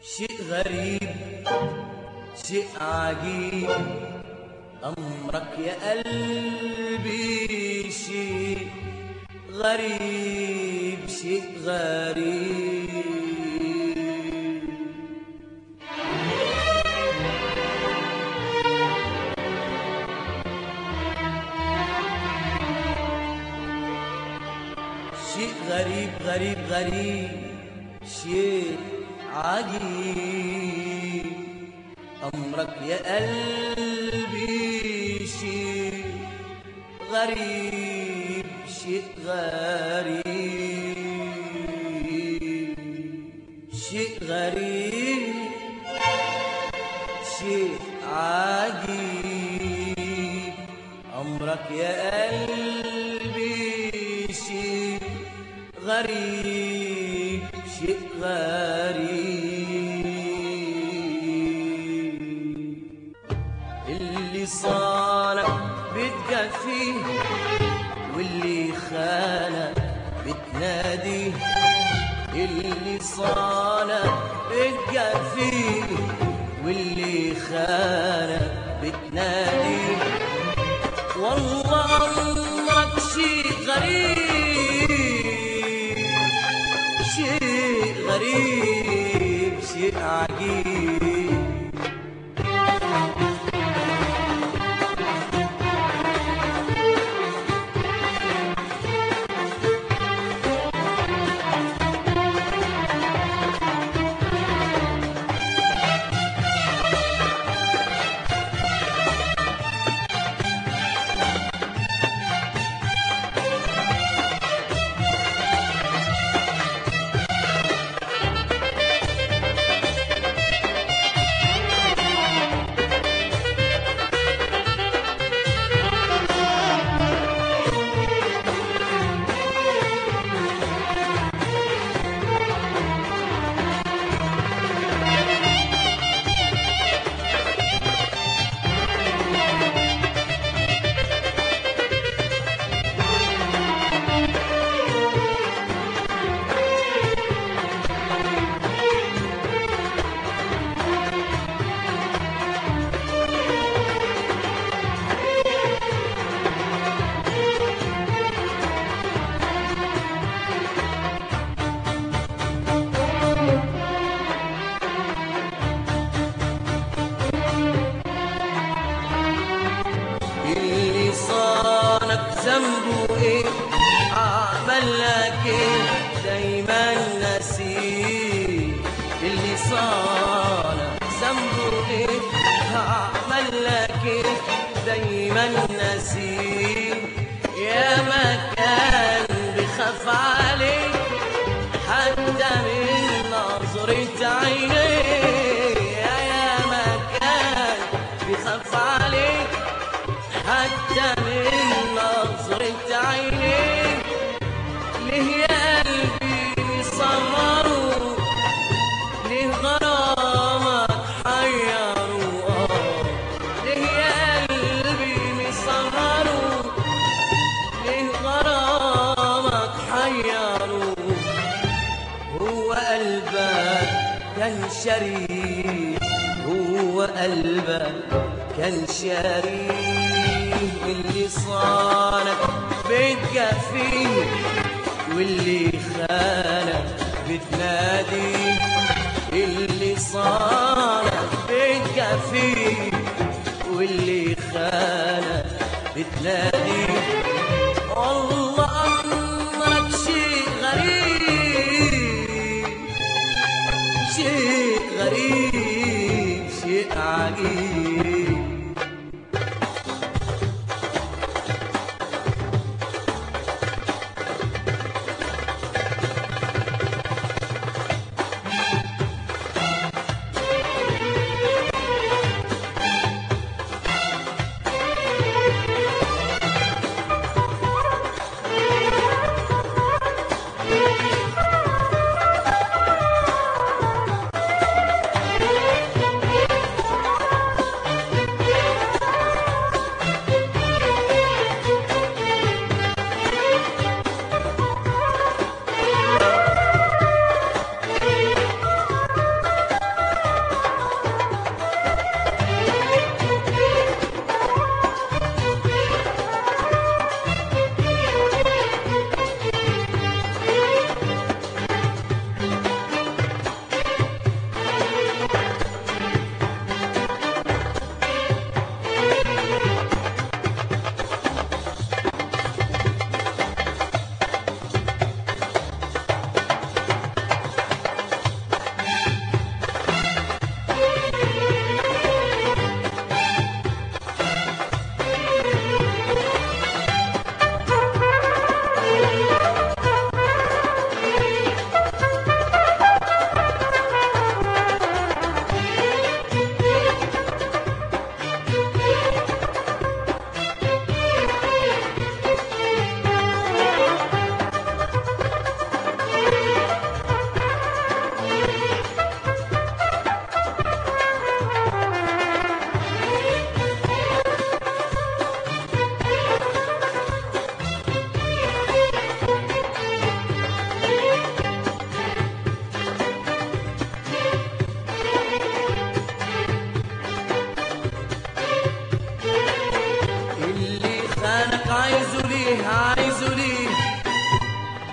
شيء غريب شيء عجيب أمرك يا قلبي شيء غريب شيء غريب شيء غريب غريب غريب شيء عجيب أمرك يا قلبي شيء غريب شيء غريب شيء غريب شيء عجيب أمرك يا قلبي شيء غريب شيء غريب اللي صانك بتجفيه واللي خانك بتناديه اللي صانك بتجفيه واللي خانك بتناديه والله أمرك شيء غريب شيء غريب شيء عجيب ذنبه ايه عمل لك ايه دايما نسيه اللي صانك ذنبه ايه عمل لك ايه دايما نسيه يا ما كان بخاف عليك حتى من نظرة عينيه يا ما كان بخاف عليك حتى من نظرة عينيك ليه يا قلبي مصمره ليه غرامك حيره ليه يا قلبي مصمره ليه غرامك حيره هو قلبك كان شريك هو قلبك كان شريك اللي صانك بتجفيه واللي خانك بتناديه اللي صانك بتجفيه واللي خانك بتناديه والله أمرك شيء غريب شيء غريب شيء عجيب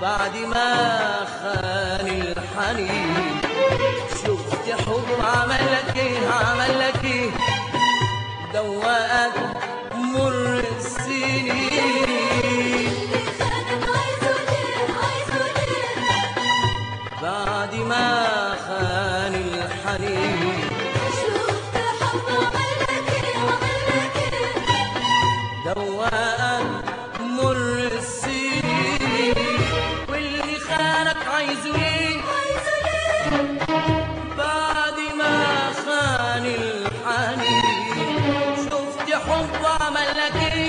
بعد ما خان الحنين. شفت حب عمل لك ايه، عمل لك ايه، دوقك مر السنين. بعد ما خان الحنين. شفت حب عمل لك ايه، عمل لك ايه، دوقك مر السنين. واللي خانك عايزه ايه، بعد ما خان الحنين. شفت حب عمل لك ايه،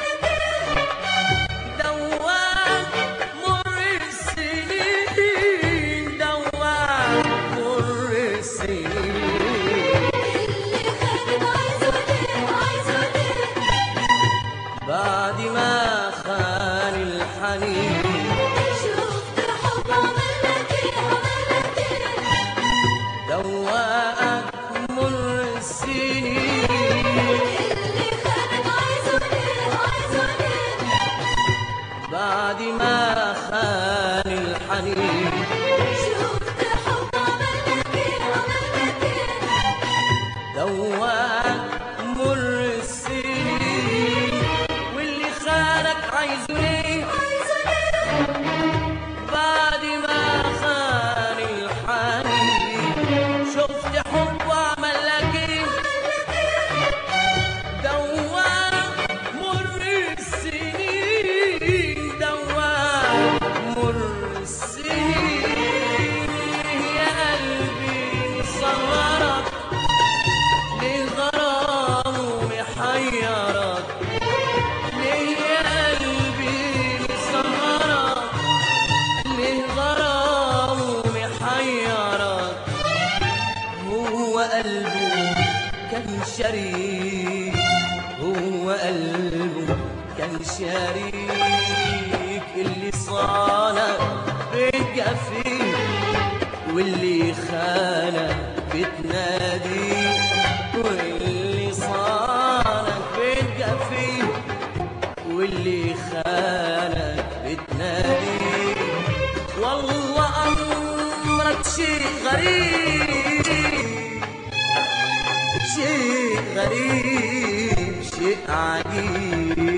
دوقك مر السنين، دوقك مر السنين. اللي خانك عايزه ليه، عايزه ليه، بعد ما خان الحنين. شفت حب عمل لك ايه، عمل لك ايه، دوقك مر السنين. اللي خانك عايزه ليه، عايزه ليه، بعد ما خان الحنين. شفت حب عمل لك ايه، عمل لك ايه، دوقك مر السنين. واللي خانك عايزه ليه، عايزه ليه، بعد ما خان الحنين. شفت حب وعمل لك ايه، دوقك مر السنين، دوقك مر السنين. يا قلبي صغرك ليه غرام محيرك، ليه يا قلبي صغرك ليه غرام محيرك. هو قلبه كان شريك، هو قلبه كان شريك. اللي صانك بتجفيه، واللي خانك بتناديه. واللي صانك بتجفيه، واللي خانك بتناديه. والله أمرك شيء غريب، شيء غريب، شيء عجيب.